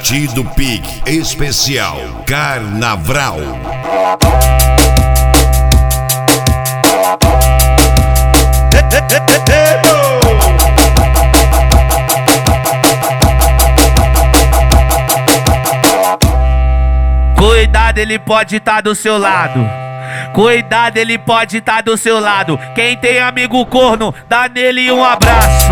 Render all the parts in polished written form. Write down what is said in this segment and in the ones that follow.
Partido Pig Especial Carnaval. Cuidado, ele pode estar do seu lado. Cuidado, ele pode estar do seu lado. Quem tem amigo corno, dá nele um abraço.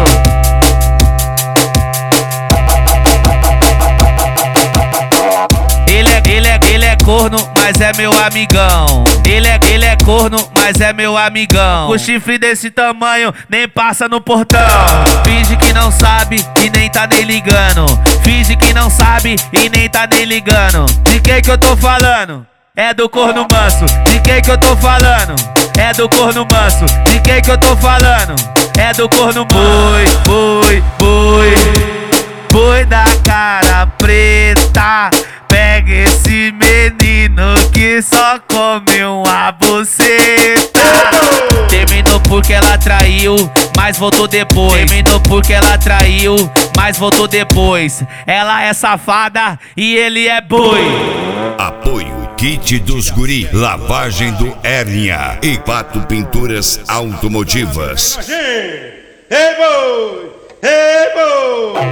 Ele é corno, mas é meu amigão. Ele é corno, mas é meu amigão. O chifre desse tamanho nem passa no portão. Finge que não sabe e nem tá nem ligando. Finge que não sabe e nem tá nem ligando. De quem que eu tô falando? É do corno manso. De quem que eu tô falando? É do corno manso. De quem que eu tô falando? É do corno manso. Boi da cara preta. Pega esse menino que só come uma buceta. Terminou porque ela traiu, mas voltou depois. Terminou porque ela traiu, mas voltou depois. Ela é safada e ele é boi. Apoio Kit dos Guri, lavagem do hérnia e Pato Pinturas Automotivas. Ei, boi! Ei, boi!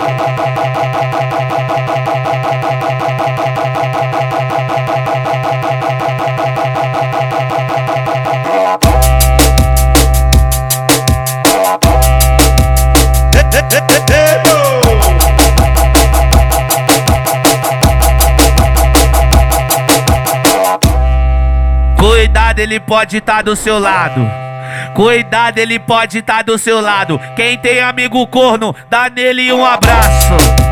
Cuidado, ele pode estar do seu lado. Cuidado, ele pode estar do seu lado. Quem tem amigo corno, dá nele um abraço.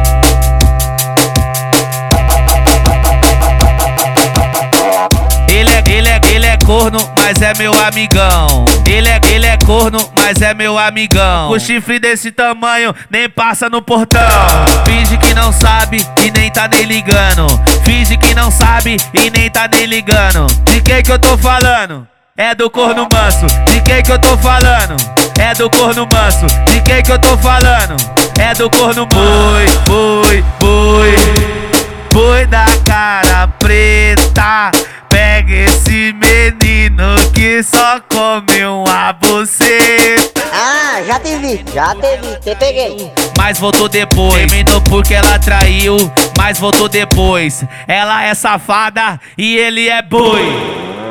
Ele é corno, mas é meu amigão. Ele é corno, mas é meu amigão. O chifre desse tamanho nem passa no portão. Finge que não sabe e nem tá nem ligando. Finge que não sabe e nem tá nem ligando. De quem que eu tô falando? É do corno manso. De quem que eu tô falando? É do corno manso. De quem que eu tô falando? É do corno manso. Boi da cara preta. Pega esse menino que só come uma buceta. Ah, já te vi, te peguei. Mas voltou depois. Terminou porque ela traiu, mas voltou depois. Ela é safada e ele é boi.